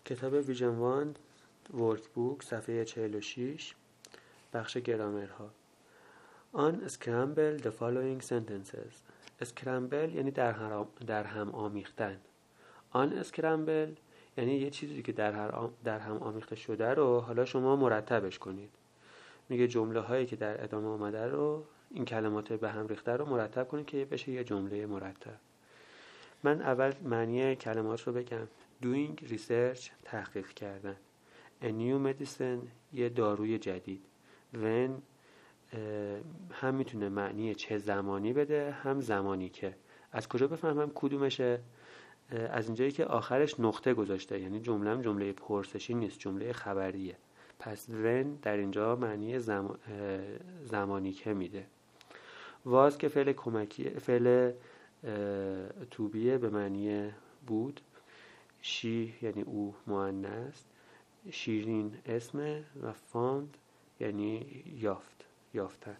کتاب ویژن وان ورک بوک صفحه 46 بخش گرامرها. unscramble the following sentences. اسکرامبل یعنی در هم آمیختن. unscramble یعنی یه چیزی که در هم آمیخته شده رو حالا شما مرتبش کنید. میگه جمله هایی که در ادامه آمده رو، این کلمات به هم ریخته رو مرتب کنید که بشه یه جمله مرتب. من اول معنی کلمات رو بگم. doing research تحقیق کردن. a new medicine یه داروی جدید. when هم میتونه معنی چه زمانی بده هم زمانی که. از کجا بفهمم کدومشه؟ از اینجایی که آخرش نقطه گذاشته، یعنی جمله پرسشی نیست، جمله خبریه. پس when در اینجا معنی زمانی که میده. واز که فعل کمکی، فعل توبیه به معنی بود. شی یعنی او مؤنث. شیرین اسمه و فاند یعنی یافتن.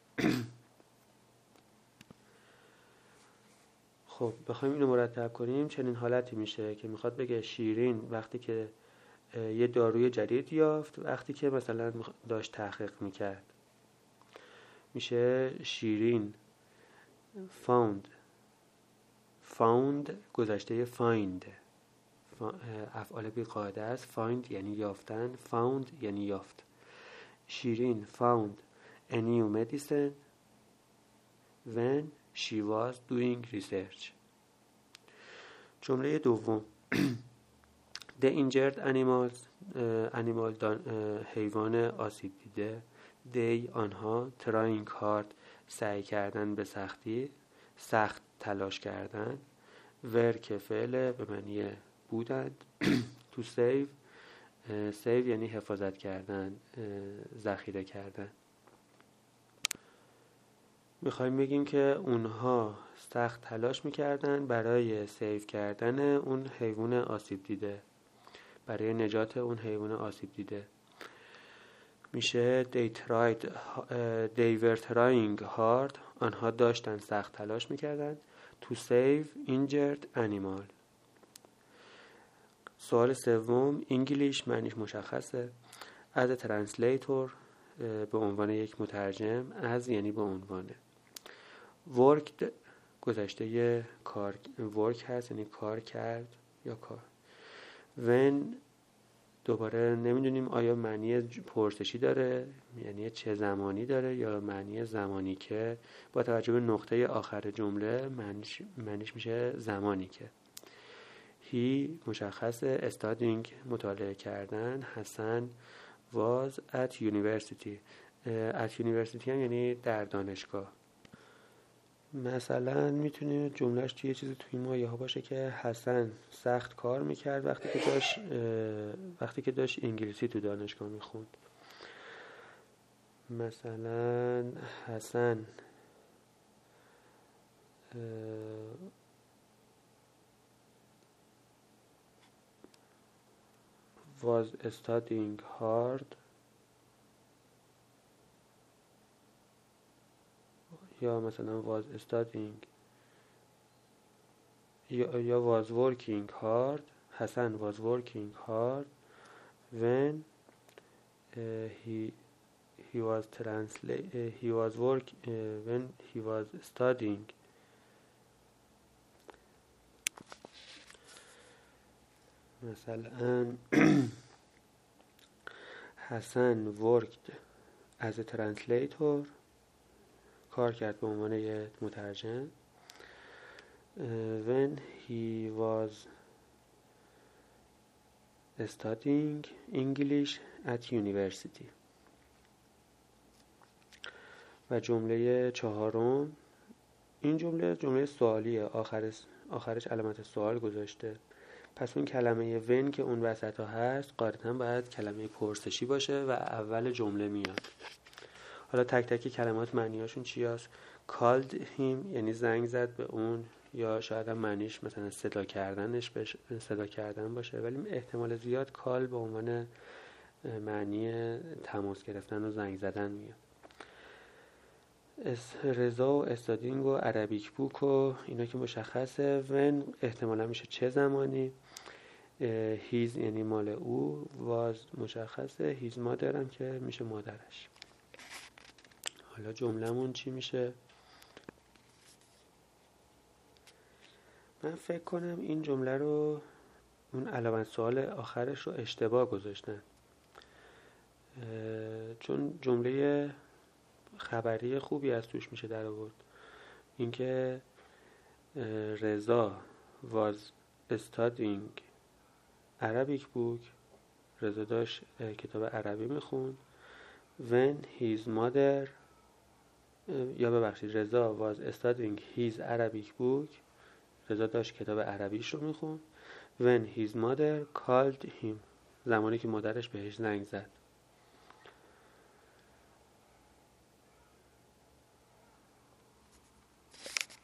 خب بخوایم اینو مرتب کنیم چنین حالتی میشه که میخواد بگه شیرین وقتی که یه داروی جدید یافت، وقتی که مثلا داشت تحقیق میکرد. میشه شیرین found گذشته find، افعال بی قاعده است. find یعنی یافتن، found یعنی یافت. شیرین found a new medicine when she was doing research. جمله دوم the injured animals حیوان آسیب دیده. they آنها trying hard سعی کردن به سختی، سخت تلاش کردن. were که فعل به معنی بودند. to save یعنی حفاظت کردن، ذخیره کردن. میخوایم بگیم که اونها سخت تلاش میکردن برای سیو کردن اون حیوان آسیب دیده، برای نجات اون حیوان آسیب دیده. میشه they were trying hard آنها داشتن سخت تلاش میکردن to save injured animal. سوال سوم انگلیش معنیش مشخصه. as a translator به عنوان یک مترجم. as یعنی به عنوانه. worked گذشته کار، work هست یعنی کار کرد یا کار. when دوباره نمیدونیم آیا معنی پرسشی داره یعنی چه زمانی داره یا معنی زمانی که. با توجه به نقطه آخر جمله معنیش میشه زمانی که. he مشخصه. studying مطالعه کردن. حسن was at university. at university هم یعنی در دانشگاه. مثلا میتونه جملهش توی چیزی توی مایه ها باشه که حسن سخت کار میکرد وقتی که داشت انگلیسی تو دانشگاه میخوند. مثلا حسن was studying hard یا مثلا was studying یا was working hard. حسن was working hard when when he was studying. مثلا حسن worked as a translator کار کرد به عنوان یک مترجم when he was studying English at university. و جمله چهارم، این جمله سوالیه، آخرش علامت سوال گذاشته. پس اون کلمه when که اون وسط ها هست قاعدتاً باید کلمه پرسشی باشه و اول جمله میاد. حالا تک تک کلمات معنیاشون چی هست؟ called him یعنی زنگ زد به اون، یا شاید هم معنیش مثلا صدا کردن باشه، ولی احتمال زیاد کال به عنوان معنی تماس گرفتن و زنگ زدن میاد. رضا و استادینگ و عربیک بوک و اینا که مشخصه. when احتمالا میشه چه زمانی. هیز یعنی مال او، واز مشخصه، هیز مادر هم که میشه مادرش. حالا جمله‌مون چی میشه؟ من فکر کنم این جمله رو، اون علامت سوال آخرش رو اشتباه گذاشتن، چون جمله خبری خوبی از توش میشه در آورد. اینکه رضا was studying Arabic book، رضا داشت کتاب عربی میخوند. when his mother، یا ببخشید، رضا was studying his Arabic book، رضا داشت کتاب عربیش رو میخوند. when his mother called him، زمانی که مادرش بهش زنگ زد.